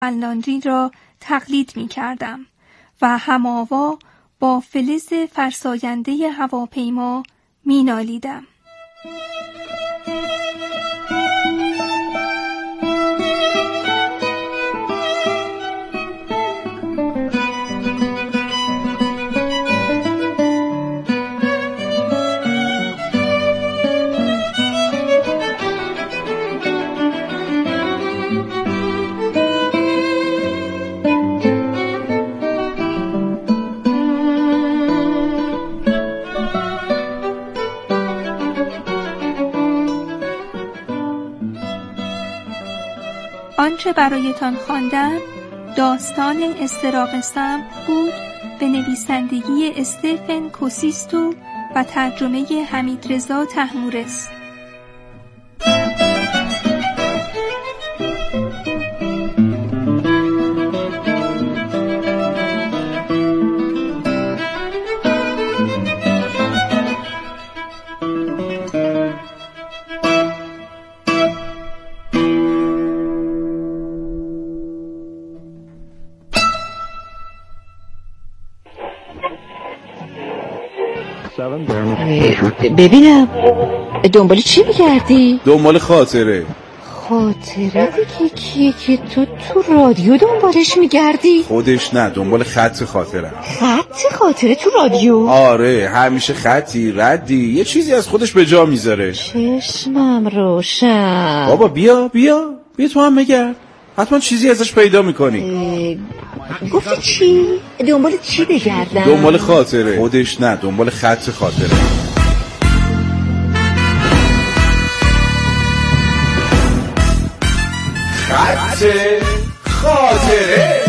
لاندری را تقلید می کردم و هماوا با فلز فرساینده هواپیما می نالیدم. آنچه برایتان خواندم داستان استراق سمع بود به نویسندگی استفن کوسیستو و ترجمه حمیدرضا طهمورث. ببینم دنبال چی میگردی؟ دنبال خاطره. خاطره دیگه کیه که تو رادیو دنبالش میگردی؟ خودش نه، دنبال خط خاطره. خط خاطره تو رادیو؟ آره، همیشه خطی ردی یه چیزی از خودش به جا میذاره. چشمم روشن. بابا بیا تو هم بگرد، حتما چیزی ازش پیدا میکنی. گفتی چی؟ دنبال چی بگردم؟ دنبال خاطره. خودش نه، دنبال خط خاطره. خط خاطره.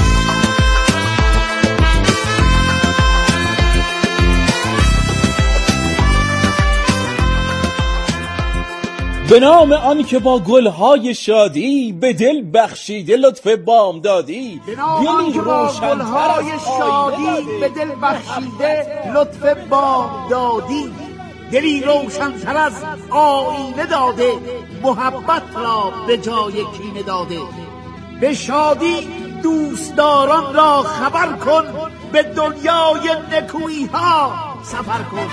به نام آن که با گلهای شادی به دل بخشیده لطف بامدادی. به نام آن که با گلهای شادی به دل بخشیده لطف بامدادی. دلی روشن‌تر از آینه داده محبت را به جای کینه داده. به شادی دوستداران را خبر کن، به دنیای نکویی‌ها سفر کن.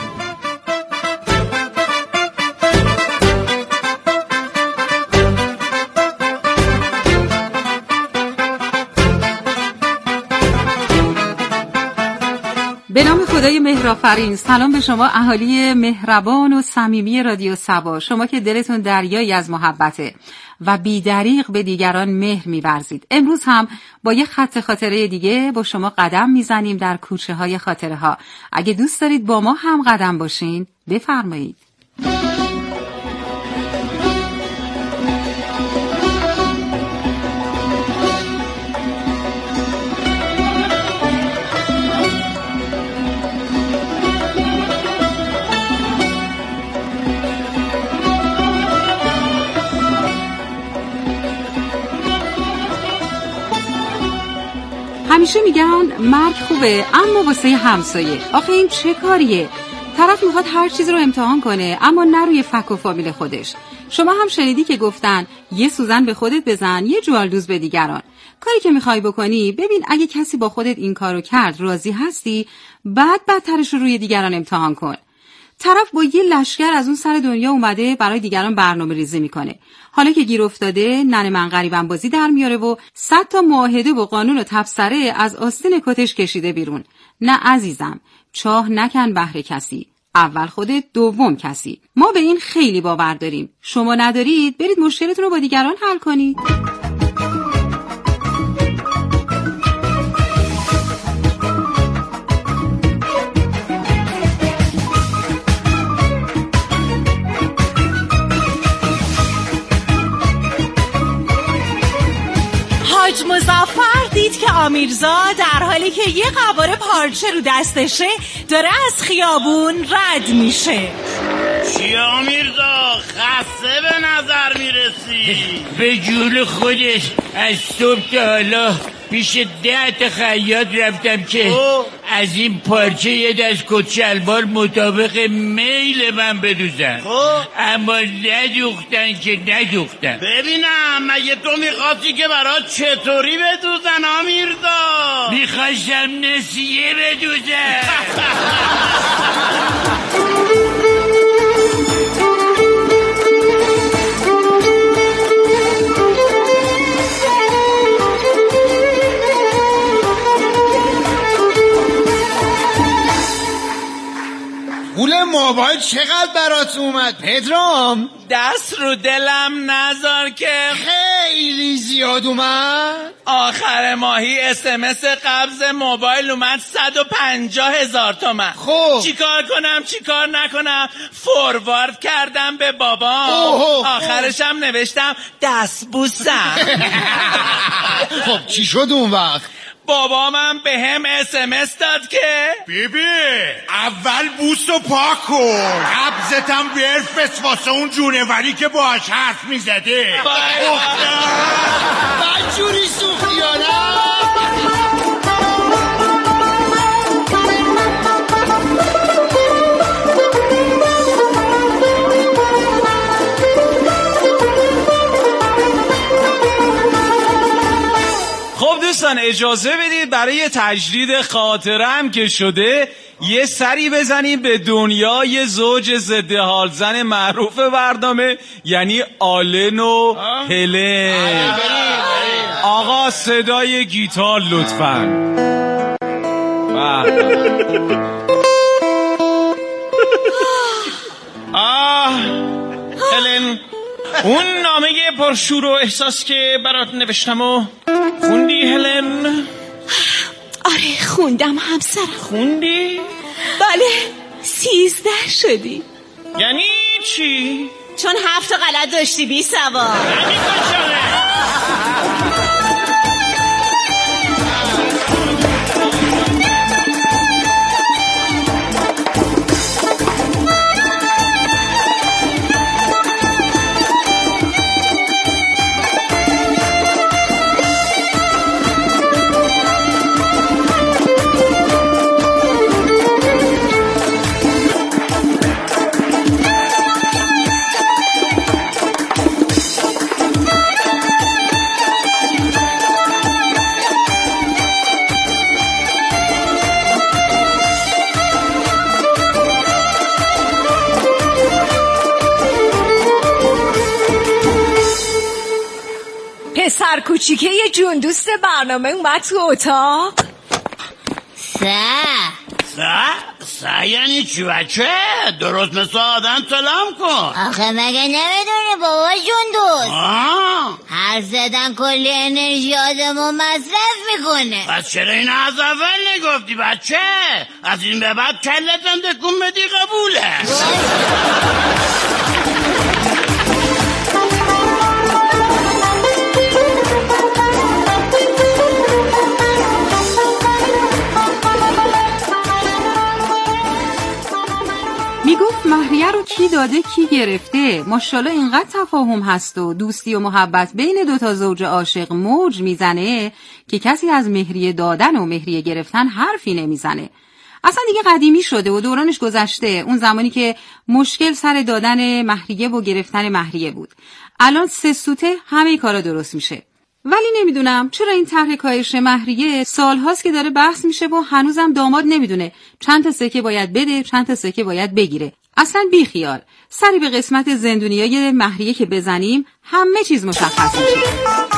به نام خدای مهرآفرین. سلام به شما اهالی مهربان و صمیمی رادیو صبا، شما که دلتون دریایی از محبته و بی‌دریغ به دیگران مهر می‌ورزید. امروز هم با یه خط خاطره دیگه با شما قدم میزنیم در کوچه های خاطره ها. اگه دوست دارید با ما هم قدم باشین بفرمایید. همیشه میگن مرگ خوبه اما واسه همسایه. آخه این چه کاریه؟ طرف میخواد هر چیز رو امتحان کنه اما نه روی فک و فامیل خودش. شما هم شنیدی که گفتن یه سوزن به خودت بزن یه جوالدوز به دیگران. کاری که میخوای بکنی ببین اگه کسی با خودت این کارو کرد راضی هستی، بعد بدترش رو روی دیگران امتحان کن. طرف با یه لشکر از اون سر دنیا اومده برای دیگران برنامه ریزی میکنه. حالا که گیر افتاده ننه من غریبم بازی در میاره و 100 تا معاهده و قانون و تبصره از آستین کتش کشیده بیرون. نه عزیزم، چاه نکن بهر کسی، اول خودت دوم کسی. ما به این خیلی باور داریم. شما ندارید؟ برید مشکلتون رو با دیگران حل کنید. حاج مظفر دید که آمیرزا در حالی که یه قواره پارچه رو دستشه داره از خیابون رد میشه. چیه آمیرزا؟ خسته به نظر میرسی. به جون خودش از صبح تا حالا پیش 10 تا خیاط رفتم که از این پارچه یه دست کت شلوار مطابق میل من بدوزن، اما ندوختن. ببینم مگه تو میخواستی که برات چطوری بدوزن آمیرزا؟ میخواستم نسیه بدوزن. پول موبایل چقدر برات اومد پدرام؟ دست رو دلم نذار که خیلی زیاد اومد. آخر ماهی SMS قبض موبایل اومد 150,000 تومن. خب چیکار کنم چیکار نکنم؟ فوروارد کردم به بابام. آخرشم نوشتم دست بوسم. خب چی شد اون وقت؟ بابامم به هم SMS داد که بیبی اول بوسو پاک کن، قبضتم برفت واسه اون جونوری که باهاش حرف میزده. بدجوری سوختی یا نه؟ خب دوستان اجازه بدید برای تجدید خاطرم که شده یه سری بزنیم به دنیای زوج ضد حال زن معروف برنامه، یعنی آلن و هلن. آقا صدای گیتار لطفاً. هلن، اون نامه پرشور و احساس که برات نوشتم و خوندی هلن؟ آره خوندم همسرم. خوندی؟ بله 13 شدی. یعنی چی؟ چون 7 تا غلط داشتی بی سوار. یعنی کجانه؟ پسر کوچیکه یه جون دوست برنامه اومد تو اتاق. سه یعنی چی بچه؟ درست مثل آدم سلام کن. آخه مگه نمیدونی بابا جون دوست هر زدن کلی انرژی آدمو مصرف میکنه. پس چرا این از اول نگفتی بچه؟ از این به بعد کلتم دکون بدی قبوله. میگفت مهریه رو کی داده کی گرفته. ماشاءالله اینقدر تفاهم هست و دوستی و محبت بین دوتا زوج عاشق موج میزنه که کسی از مهریه دادن و مهریه گرفتن حرفی نمیزنه. اصلا دیگه قدیمی شده و دورانش گذشته، اون زمانی که مشکل سر دادن مهریه و گرفتن مهریه بود. الان 3 سوته همه کارا درست میشه. ولی نمیدونم چرا این طرح کاهش مهریه سالهاست که داره بحث میشه و هنوزم داماد نمیدونه چند تا سکه باید بده چند تا سکه باید بگیره. اصلا بی خیال، سری به قسمت زندونیای مهریه که بزنیم همه چیز مشخص میشه.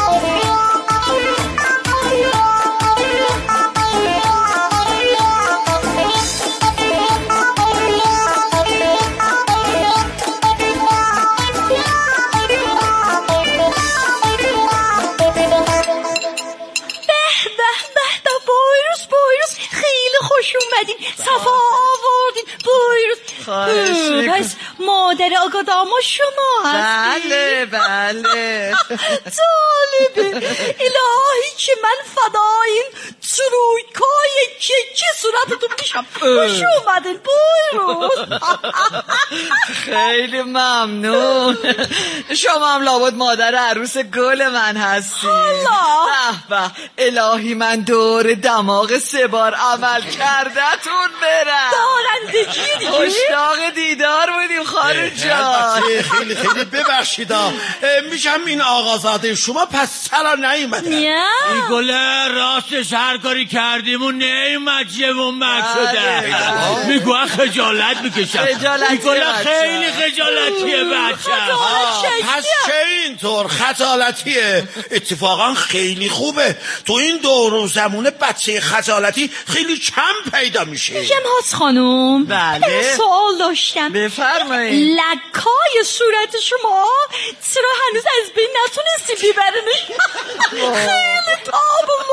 خوش اومدین، صفا آوردین، بایرد. پس مادر آقا داما شما هستی؟ بله طالبه الهی که من فداین سرویکای چه صورتتون میشم. خوش اومدین برو. خیلی ممنون. شما هم لابد مادر عروس گل من هستی. به الهی من دور دماغ 3 بار عمل کردتون برم. دارندگی دیگه. مشتاق دیدار بودیم خانم جان. خیلی ببخشید میشم این آقازاده شما پس سرا نیومده. این گله راستش هر کاری کردیم و نیومد جوون شده. میگوه خجالت میکشم. این گله خیلی خجالتیه بچه. پس چه اینطور خجالتیه؟ اتفاقا خیلی خوبه. تو این دور و زمونه بچه خجالتی خیلی کم پیدا میشه. میگم هاست خانم. بله سوال داشتم. بفرمایید. لکای صورت شما چرا هنوز از بین نتونستی ببرنش؟ خیلی تاب و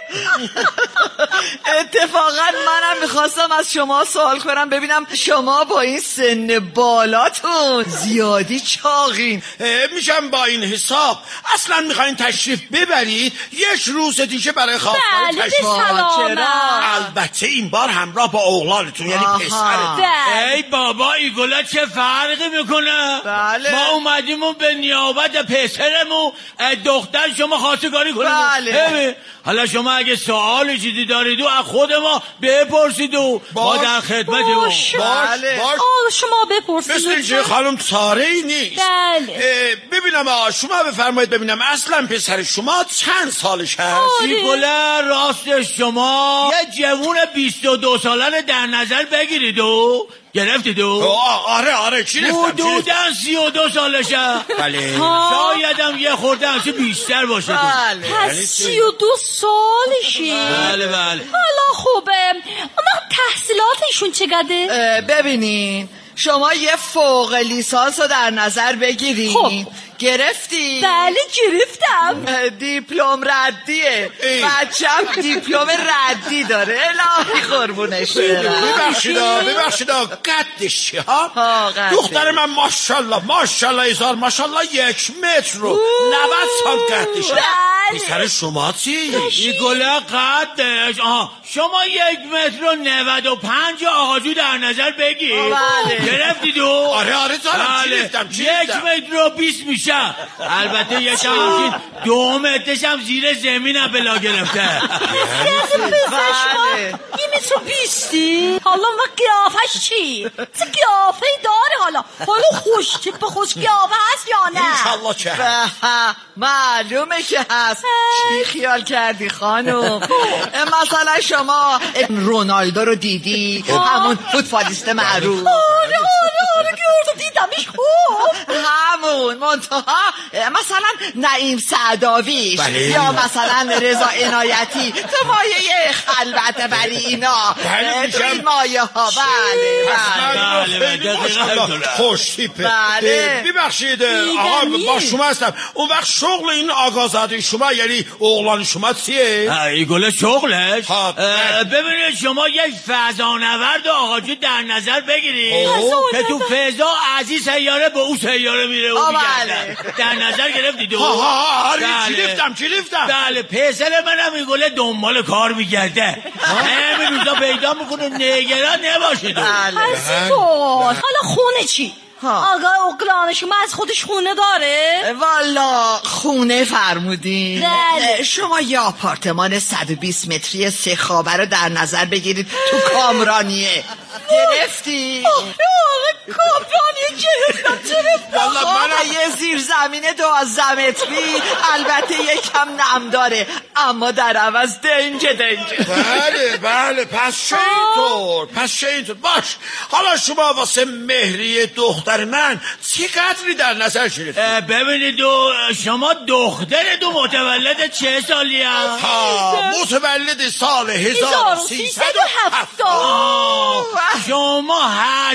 اتفاقا منم میخواستم از شما سوال کنم ببینم شما با این سن بالاتون زیادی چاقین. میشم با این حساب اصلا میخواین تشریف ببرید 1 روز دیگه برای خواستگاری تشریف. البته این بار همراه با اغلالتون یعنی پسرتون. ای بابا ایگولا چه فرقی میکنه؟ بله. ما اومدیم و به نیابت پسرمون دختر شما خواستگاری کنیم. بله. حالا شما اگه سوال چیزی دارید و از خود ما بپرسید و ما در خدمتیم. باش. شما بپرسید. مثل اینکه خانم تاره ای نیست. بله. ببینم شما بفرمایید ببینم اصلا پسر شما چند سالش هست؟ گله راستش شما یه جوون 22 ساله در نظر بگیرید و گرفتید و آره چی رفتم؟ حدوداً 32 سالشه. بله. شایدم یه خورده همچه بیشتر باشه. بله. پس 32 سالشه. بله. حالا خوبه اما تحصیلاتشون چقدره؟ ببینین شما یه فوق لیسانس رو در نظر بگیرین. خب. گرفتی؟ بله گرفتم. دیپلم ردیه. بچم دیپلم ردی داره. الهی قربونش برم. ببخشید قدش چیه ها؟ دختر من ماشاءالله ایزار ماشاءالله 1 متر و 90 سال قدش. پسر شما چی؟ این گله قدش شما 1 متر و 95 آقاجو در نظر بگیر. گرفتید و؟ آره دارم. چی رفتم 1 متر و 20 میشه. البته یه همچین 2 مترش هم زیر زمین بلا گرفته. بله. 1 متر و 20. حالا ما قیافش چی؟ چه قیافه داره حالا خوش قیافه هست یا نه؟ انشالله که معلومه که هست. چی خیال کردی خانم؟ مثلا شما رونالدو رو دیدی؟ همون فوتبالیست معروف. آره دیدمش خوب. همون منتها مثلا نعیم سعداویش. یا مثلا رضا عنایتی تو مایه خلوت بری اینا. تو این مایه ها. بله خوش تیپه. ببخشید آقا با شما هستم. اون وقت شغل این آقازاده شما یعنی اغلان شما چیه؟ ای گله شغلش؟ ببینید شما یک فضانورد آقاجو در نظر بگیرید که تو فضا از این سیاره به اون سیاره میره و میگرده. در نظر گرفتید؟ چی رفتم؟ بله پسر منم این گله دنبال کار میگرده. همین روزا پیدا میکنه نگران نباشید. حالا خونه چی؟ آقا اقلان شما از خودش خونه داره؟ والا خونه فرمودین. بله. شما یه آپارتمان 120 متری 3 خوابه رو در نظر بگیرید تو کامرانیه. گرفتی؟ کامرانیه گرفتم. من یه زیر زمین 12 متری البته یکم نم داره اما در عوض دنج. بله پس چه اینطور باش. حالا شما واسه مهریه دختر من چه قدری در نظر گرفتید؟ ببینید شما دخترتون متولد چه سالی هست؟ متولد سال 1370. شما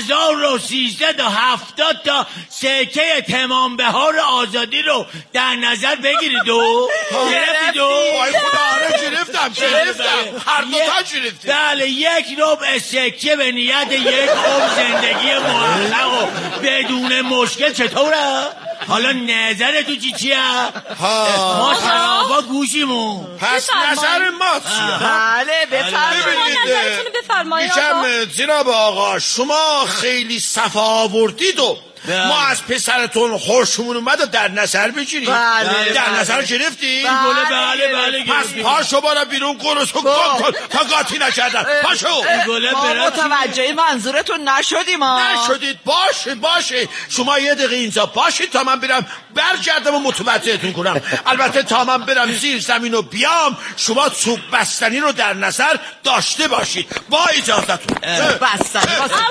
1370 تا سکه تمام بهار آزادی رو در نظر بگیرید و گرفتید و؟ خدا گرفتم. گرفتم هر دوتا گرفتیم. بله، یک ربع سکه به نیت یک عمر زندگی موفق و بدون مشکل. چطوره؟ حالا نظر تو چیه؟ ما شرابا گوشیمون. پس نظر ما چیه؟ بله بفرمایید. نظرتونو بفرمایید. جناب آقا شما خیلی صفا آوردید و ما از پسرتون خوشمون اومد و در نظر بگیریم. در نظر گرفتی؟ بله پس پاشو بالا بیرون قرصو گم کن تا قاطی نکردن. پاشو. ما متوجه منظورتون نشدیم. نشدید؟ باشه شما یه دقیقه اینجا باشید تا من برم برگردم و متوجهتون کنم. البته تا من برم زیر زمین و بیام شما چوب بستنی رو در نظر داشته باشید. با اجازتون. بستنی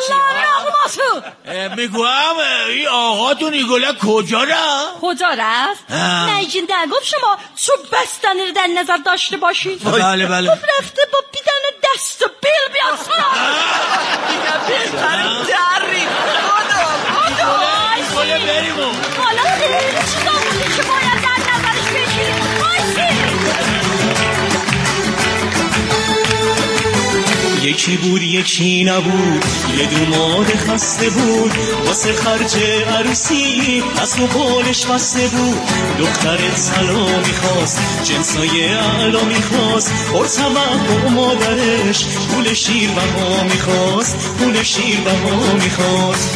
میگوام این آقاتون ایگوله کجا رفت؟ نگین نگفت شما چوب بستنی رو در نظر داشته باشید. بله گفت رفته با بیدن دست و بیل بیاد. دیگه بهترین دری. ایگوله بریمون. حالا خیلی چیزا بوده که باید در نظرش بگیریم. یکی بود یکی نبود، یه دوماد خسته بود، واسه خرج عروسی از مقالش بسته بود. دخترت سلام میخواست، جنسای اعلا میخواست، پرطمع با مادرش پول شیر بها میخواست، پول شیر بها میخواست.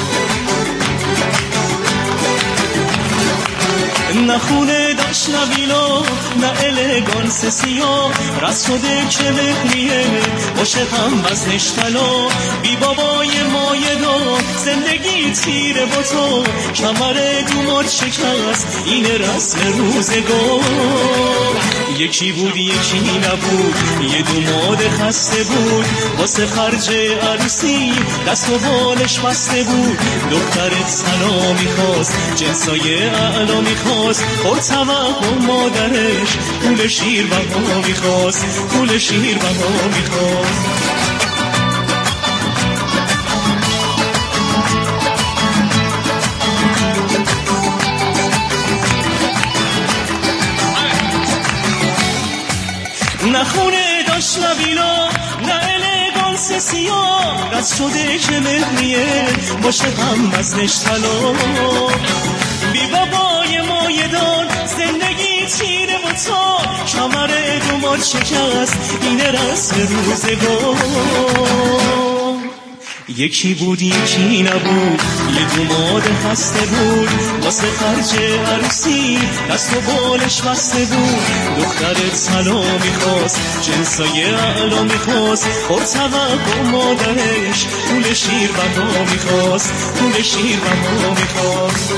نه خونه داشت نه ویلا نه الگانس سیاه، رس شده که مهریه عاشقم وزنش طلا. بی بابای مایه دار زندگی تیره با تو، کمر دومات شکست این رسم روزگار. یکی بود یکی نبود، یه دوماد خسته بود، واسه خرج عروسی دست و بالش بسته بود. دخترت سلام میخواست، جنسای اعلا میخواست، پرطمع با مادرش پول شیر بها میخواست، پول شیر بها میخواست. نه خونه داشت نه ویلا نه الگانس سیاه، رس شده که مهریه باشه هم وزنش طلا. بی بابای مایه دار زندگی تیره و تا، کمر دومات شکست این رسم روزگار. یکی بود یکی نبود، یه دوماد خسته بود، واسه خرج عروسی دست و بالش بسته بود. دخترت سلام میخواست، جنسای اعلا میخواست، پرطمع با مادرش پول شیر بها میخواست، پول شیر بها میخواست.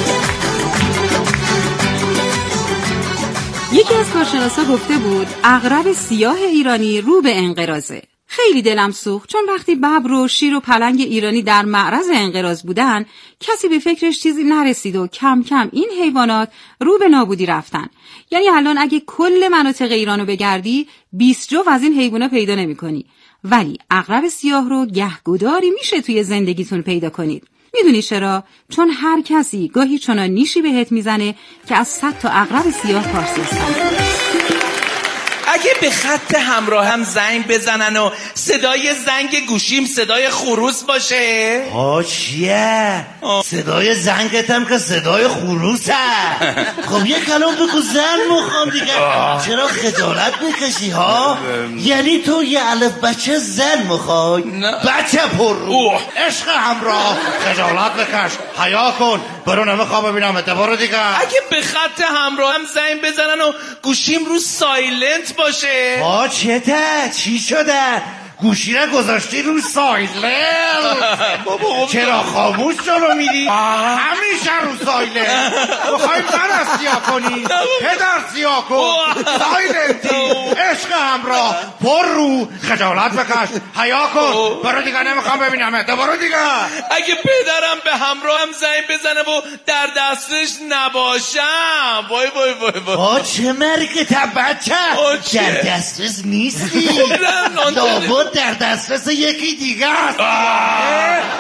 یکی از کارشناسا گفته بود عقرب سیاه ایرانی رو به انقراضه. خیلی دلم سوخت، چون وقتی ببر و شیر و پلنگ ایرانی در معرض انقراض بودن کسی به فکرش چیزی نرسید و کم کم این حیوانات رو به نابودی رفتن. یعنی الان اگه کل مناطق ایرانو بگردی 20 جو از این حیونا پیدا نمی‌کنی، ولی عقرب سیاه رو گهگداری میشه توی زندگیتون پیدا کنید. میدونی چرا؟ چون هر کسی گاهی چنان نیشی بهت میزنه که از 100 تا عقرب سیاه پارسی هستن. اگه به خط همراه هم زنگ بزنن و صدای زنگ گوشیم صدای خروس باشه. چیه؟ صدای زنگت هم که صدای خروسه. خب یه کلام بگو زن مخوام دیگه. چرا خجالت میکشی ها؟ یعنی تو یه الف بچه زن مخوای؟ بچه پر رو عشق همراه خجالت بکش، حیا کن، برو نمیخوام ببینم برو دیگه. اگه به خط همراه هم زنگ بزنن و گوشیم رو سایلنت باشه. چته؟ چی شده؟ گوشی را گذاشتی رو سایلنت؟ چرا خاموش جلو میری؟ همیشه رو سایلنت. بخوای من سیاه کنی پدر سیاه کن. سایلنتی عشق همراه پر رو خجالت بکش، حیا کن، برو دیگه نمیخوام ببینم برو دیگه. اگه پدرم به همراهم زنگ بزنه و در دستش نباشم وای وای وای وای. چه مرکت بچه در دسترس نیستی. لابد در دسترس یکی دیگه است.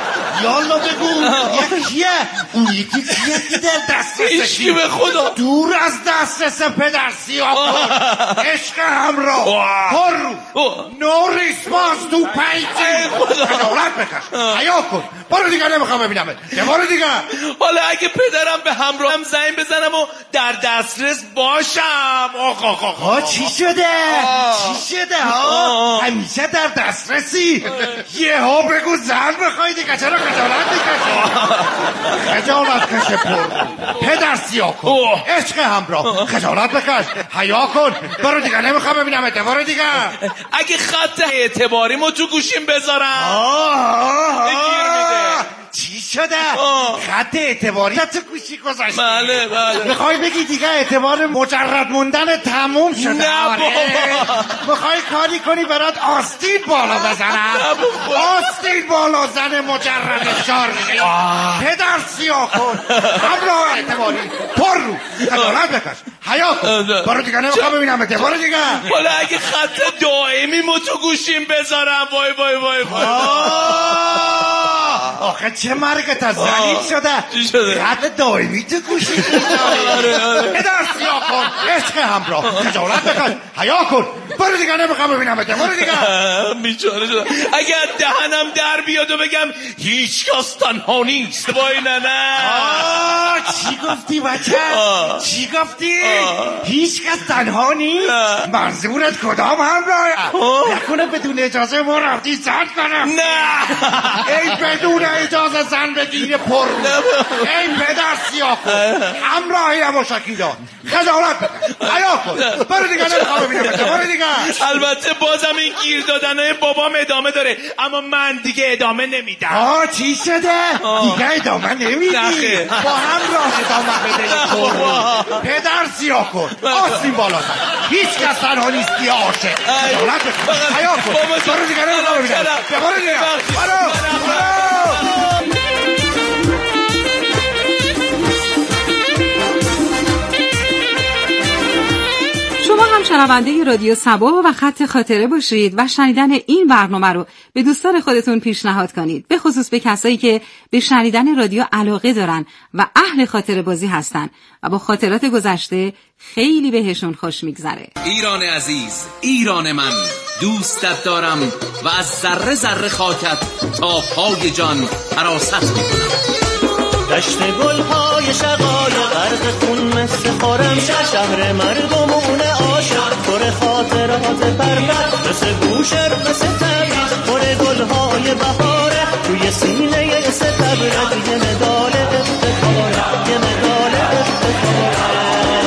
یالا بگو یکیه اون یکی کیه که در دسترسشی به خدا دور از دسترس پدر سیاه عشق همراه پر نو ریسپانس تو پیجی خجالت بکش حیا کن بارو دیگه نمیخوام ببینم بارو دیگه. حالا اگه پدرم به همراهم زنگ بزنم و در دسترس باشم چی شده همیشه در دسترسی یهو بگو زن بخوای دیگه چرا خجالت میکشی خجالت کشه پر پدر سیاه کن عشق همراه خجالت بکش حیا کن برو دیگه نمیخوام ببینم برو دیگه. اگه خط اعتباریمو تو گوشیم بذارم چی شده؟ خط اعتباری تو گوشی گذاشتی؟ بله میخوای بگی دیگه اعتبار مجرد موندن تموم شده؟ نه بابا میخوای کاری کنی برات آستین بالا بزنم؟ آستین بالا زن مجرد شار پدر سیاه کن همراه اعتباری پر رو خجالت بکش حیا کن برو دیگه نمیخوام ببینم برو دیگه. حالا اگه خط دائمی مو تو گوشیم بذارم وای آخه چه مرگت از زلیل شده خط دائمی تو گوشی پدر سیاه کن عشق همراه خجالت بکش حیا کن برو دیگه نمیخوام ببینم برو دیگه. بیچاره شدم اگه دهنم در بیاد و بگم هیچ کس تنها نیست وای نه چی گفتی بچه؟ چی گفتی؟ هیچ کس تنها نیست؟ منظورت کدام همراه؟ نکنه بدون اجازه ما رفتی زن کنم؟ نه ای بدون اجازه زن بگیره پر ای پدر سیاه کن همراهی نباشکی داد خجالت بکن حیا کن برو دیگه نمیخوام ببینم برو دیگه. البته بازم این گیر دادنه بابام ادامه داره اما من دیگه ادامه نمیدم. چی شده؟ دیگه ادامه نمیدی؟ با همراه ادامه بده پدر سیاه کن آستین بالا زن هیچ کس تنها نیستی عاشق خجالت بکن حیا کن برو دیگه نمیخوام ببینم برو دیگه برو. شما هم شنونده رادیو صبا و خط خاطره باشید و شنیدن این برنامه رو به دوستان خودتون پیشنهاد کنید، به خصوص به کسایی که به شنیدن رادیو علاقه دارن و اهل خاطره بازی هستن و با خاطرات گذشته خیلی بهشون خوش میگذره. ایران عزیز، ایران من، دوستت دارم و از ذره ذره خاکت تا پای جان حراست میکنم. دشت گل‌های شقای غرق خون مثل خارم شهر مردمون عاشق پر خاطرات پرپر مثل گوشر مثل تبریز پر گل‌های بهاره توی سینه ستبرد یه مدال افتخاره یه مدال افتخاره.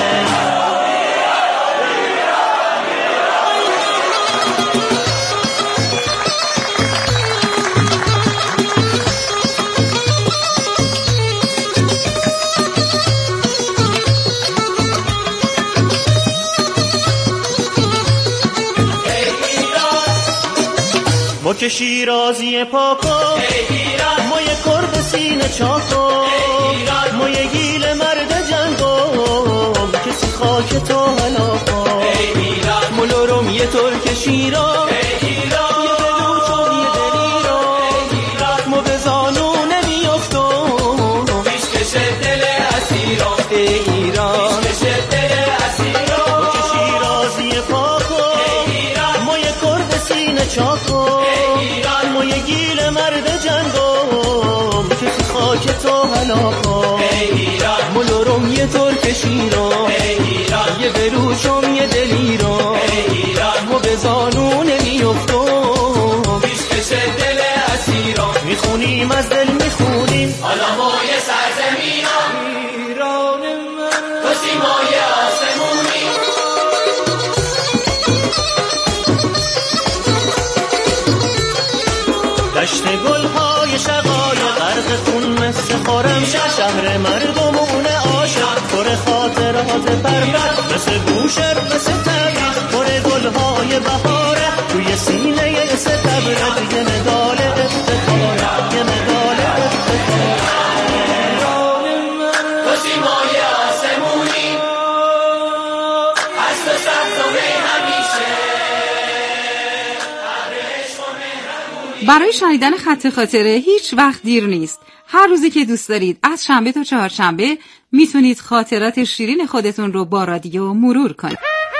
ما که شیرازی پاکو ما یه کرد سینه چاکو ما یه گیل مرد جنگو کسی خاک تو هلاکو مولورم یه ترک شیرا یه بلوچم یه دلیرا ما به زانو نمیافتم پیشکش دل اسیران ایران پیشکش دل اسیران ما که شیرازی پاکو ما یه کرد سینه چاکو که تو هلاکو مولورم یه ترک شیرا یه بروچم یه دلیرا ما به زانو نمیافتم پیشکش دل اسیرا میخونیم از دل میخونیم حالا ما یه سرزمینم ایران من تو سیمای آسمونی دشت گل‌های شقای غرق خون مثل خارم شهر مردمون عاشق پر خاطرات پرپر مثل گوشر مثل تبریز پر گل‌های بهاره توی سینه ستبرد یه مدال افتخاره یه مدال افتخاره. تو سیمای آسمونی از تو سبز و همیشه برای شنیدن خط خاطره هیچ وقت دیر نیست. هر روزی که دوست دارید از شنبه تا چهارشنبه میتونید خاطرات شیرین خودتون رو با رادیو مرور کنید.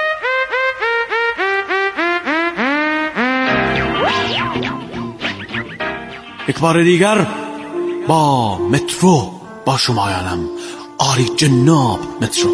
یک بار دیگر با مترو با شمایانم. آری جناب مترو.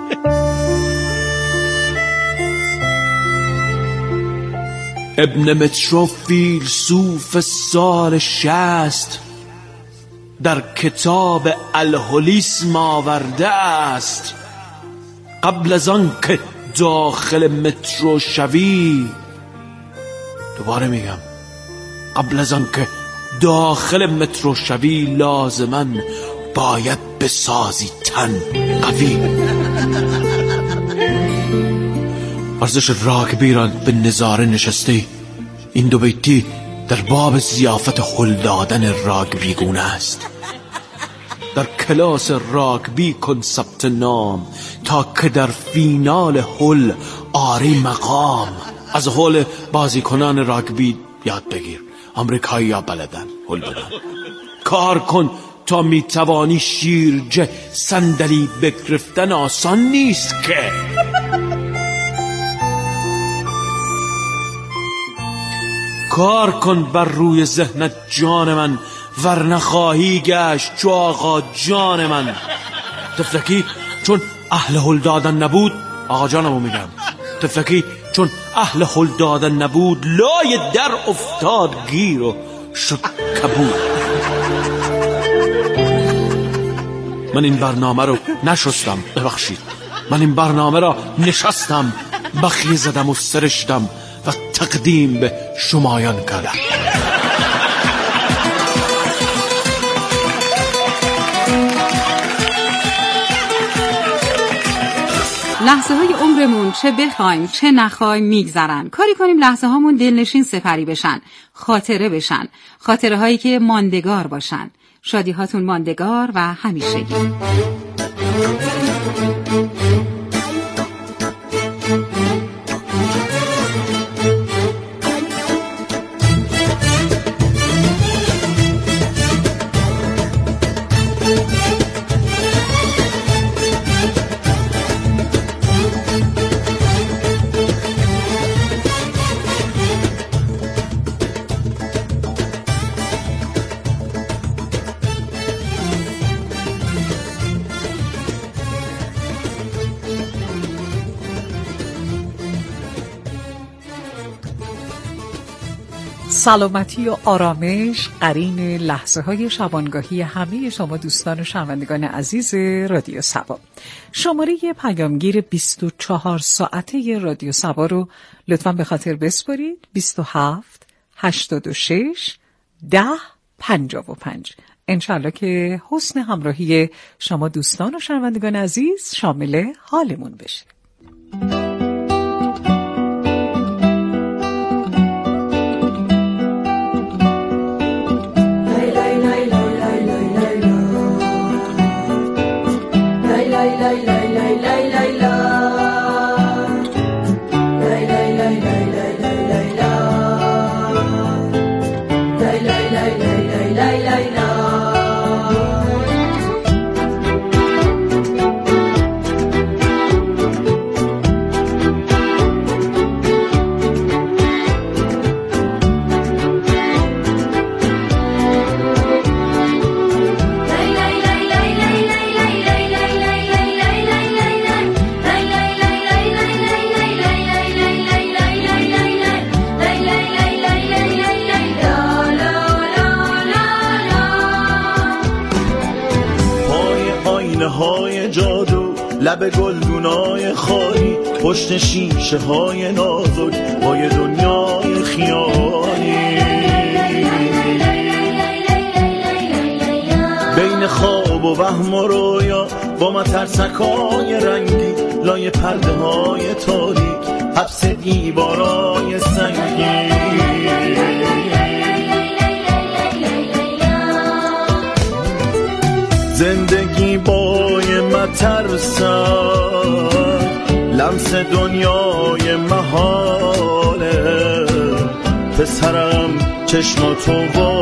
ابن مترو فیلسوف سال 60 در کتاب الهولیسم آورده است قبل از آن که داخل مترو شوی، دوباره میگم قبل از آن که داخل مترو شوی لازماً باید بسازی تن قوی. ورزش راگبی را به نظاره نشستی. این دو بیتی در باب ضیافت هل دادن راگبی گونه است. در کلاس راگبی کن ثبت نام تا که در فینال هل آری مقام. از هل بازیکنان راگبی یاد بگیر. آمریکایی ها بلدن هل بدن. کار کن تا میتوانی شیرجه. صندلی بگرفتن آسان نیست که. کار کن بر روی ذهنت جان من، ورنه خواهی گشت چو آقا جان من. تفلکی چون اهل هل دادن نبود، آقا جانمو میگم، تفلکی چون اهل هل دادن نبود لای در افتاد گیر و شد کبود. من این برنامه رو نشستم، ببخشید، من این برنامه را نشستم، بخیه زدم و سرشتم و تقدیم به شمایان کردم. لحظه های عمرمون چه بخوایم چه نخوایم میگذرن. کاری کنیم لحظه هامون دلنشین سپری بشن، خاطره بشن، خاطره هایی که ماندگار باشن. شادی هاتون ماندگار و همیشگی. سلامتی و آرامش قرین لحظه های شبانگاهی همه شما دوستان و شنوندگان عزیز رادیو صبا. شماره پیامگیر 24 ساعته رادیو صبا رو لطفاً به خاطر بسپارید. 27 86 10 55. انشالله که حسن همراهی شما دوستان و شنوندگان عزیز شامل حالمون بشه. لب گلدونای خالی پشت شیشه های نازک پای دنیای خیالی بین خواب و وهم و رویا با مترسکای رنگی لای پرده های تاریک حبس دیوارای سنگی زندگی بای مترسم لمس دنیای محاله پسرم چشماتو